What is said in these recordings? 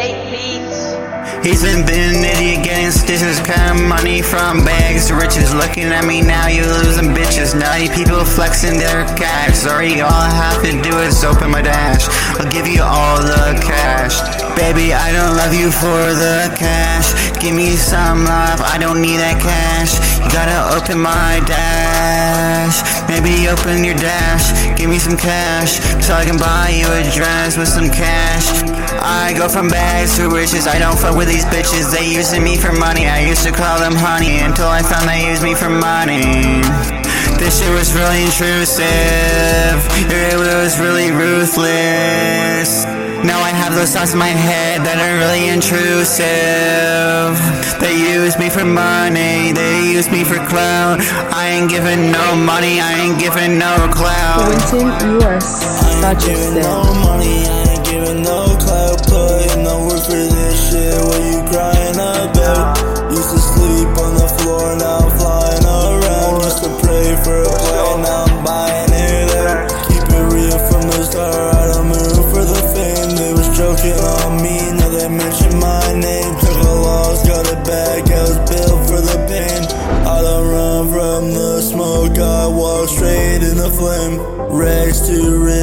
Fake beats. He's been an idiot getting stitches, cutting money from bags to riches. Looking at me now, you losing bitches. Naughty people flexing their cash. Sorry, all I have to do is open my dash. I'll give you all the cash. Baby, I don't love you for the cash. Give me some love, I don't need that cash. You gotta open my dash. Maybe open your dash. Give me some cash, so I can buy you a dress with some cash. I go from bags to riches, I don't fuck with these bitches. They using me for money, I used to call them honey, until I found they used me for money. This shit was really intrusive, it was really ruthless. Now I have those thoughts in my head that are really intrusive. They use me for money, they use me for clout. I ain't giving no money, I ain't giving no clout. Quentin, you are such a simp. No money, I ain't giving no clout. Putting no work for this shit, what you crying about? Used to sleep on the floor, now I'm flying around. Used to pray for a plane, now I'm buying it out. Keep it real from the start, I don't move for the fame. They was joking on me, now they mention my name. Took a loss, got it back, I was built for the pain. I don't run from the smoke, I walk straight in the flame. Rags to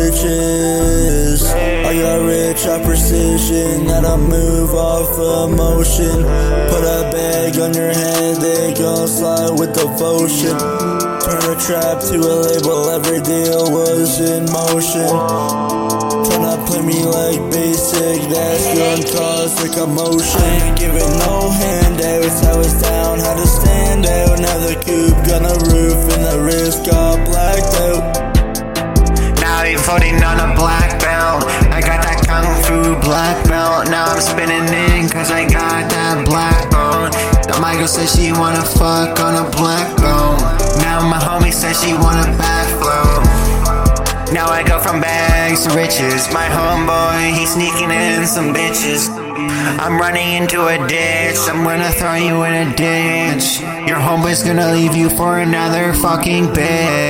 riches, I got rich at precision, that I move off emotion. Put a bag on your head, they gon' slide with devotion. Turn a trap to a label, every deal was in motion. Tryna play me like basic, that's gon' cause a commotion. I ain't giving no handouts, I was down, had to stand out. Now the coupe got a roof and the wrist got blacked out. Now you're voting on a black belt. I got that kung fu black belt. Now I'm spinning in cause I got that black belt. Now my girl says she wanna fuck on a black belt. Now my homie says she want a backflow. Now I go from bags to riches. My homeboy, he's sneaking in some bitches. I'm running into a ditch, I'm gonna throw you in a ditch. Your homeboy's gonna leave you for another fucking bitch.